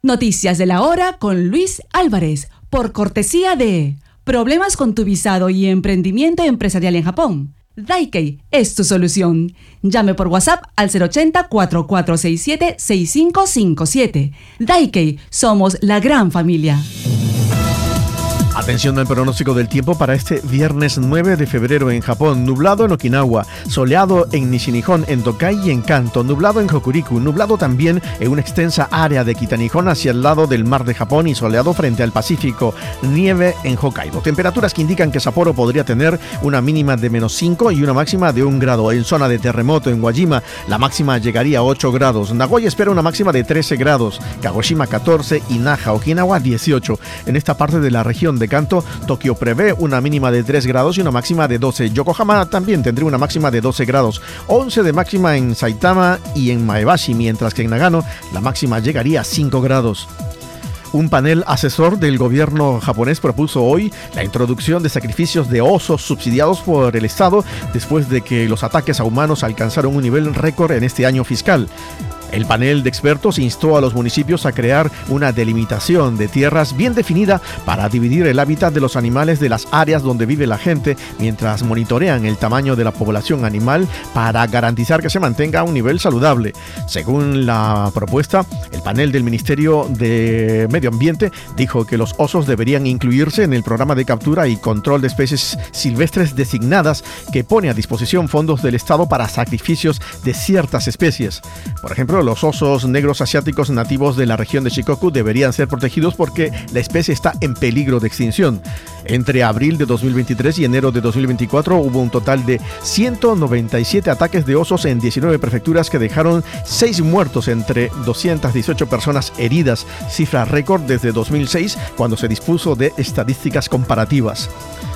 Noticias de la hora con Luis Álvarez, por cortesía de Problemas con tu visado y emprendimiento empresarial en Japón. Daikei es tu solución. Llame por WhatsApp al 080-4467-6557. Daikei, somos la gran familia. Atención al pronóstico del tiempo para este viernes 9 de febrero en Japón. Nublado en Okinawa, soleado en Nishinihon, en Tokai y en Kanto, nublado en Hokuriku, nublado también en una extensa área de Kitanihon hacia el lado del mar de Japón y soleado frente al Pacífico, nieve en Hokkaido. Temperaturas que indican que Sapporo podría tener una mínima de -5 y una máxima de 1 grado. En zona de terremoto en Wajima, la máxima llegaría a 8 grados. Nagoya espera una máxima de 13 grados, Kagoshima 14 y Naha, Okinawa 18. En esta parte de la región de Kanto, Tokio prevé una mínima de 3 grados y una máxima de 12. Yokohama también tendría una máxima de 12 grados. 11 de máxima en Saitama y en Maebashi, mientras que en Nagano la máxima llegaría a 5 grados. Un panel asesor del gobierno japonés propuso hoy la introducción de sacrificios de osos subsidiados por el Estado después de que los ataques a humanos alcanzaron un nivel récord en este año fiscal. El panel de expertos instó a los municipios a crear una delimitación de tierras bien definida para dividir el hábitat de los animales de las áreas donde vive la gente, mientras monitorean el tamaño de la población animal para garantizar que se mantenga a un nivel saludable. Según la propuesta, el panel del Ministerio de Medio Ambiente dijo que los osos deberían incluirse en el programa de captura y control de especies silvestres designadas que pone a disposición fondos del Estado para sacrificios de ciertas especies. Por ejemplo, los osos negros asiáticos nativos de la región de Shikoku deberían ser protegidos porque la especie está en peligro de extinción. Entre abril de 2023 y enero de 2024 hubo un total de 197 ataques de osos en 19 prefecturas que dejaron 6 muertos entre 218 personas heridas, cifra récord desde 2006 cuando se dispuso de estadísticas comparativas.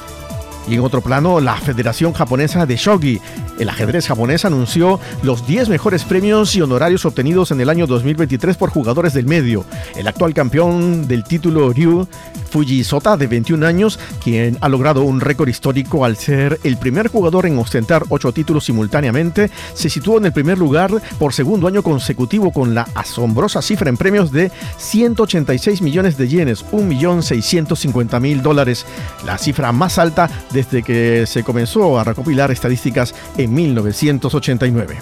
Y en otro plano, la Federación Japonesa de Shogi, el ajedrez japonés, anunció los 10 mejores premios y honorarios obtenidos en el año 2023 por jugadores del medio. El actual campeón del título Ryu, Fuji Sota, de 21 años, quien ha logrado un récord histórico al ser el primer jugador en ostentar 8 títulos simultáneamente, se situó en el primer lugar por segundo año consecutivo con la asombrosa cifra en premios de 186 millones de yenes, $1.650.000, la cifra más alta desde que se comenzó a recopilar estadísticas en 1989.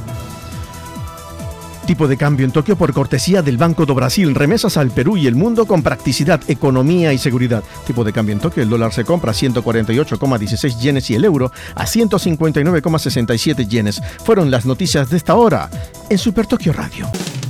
Tipo de cambio en Tokio por cortesía del Banco do Brasil. Remesas al Perú y el mundo con practicidad, economía y seguridad. Tipo de cambio en Tokio. El dólar se compra a 148,16 yenes y el euro a 159,67 yenes. Fueron las noticias de esta hora en Super Tokio Radio.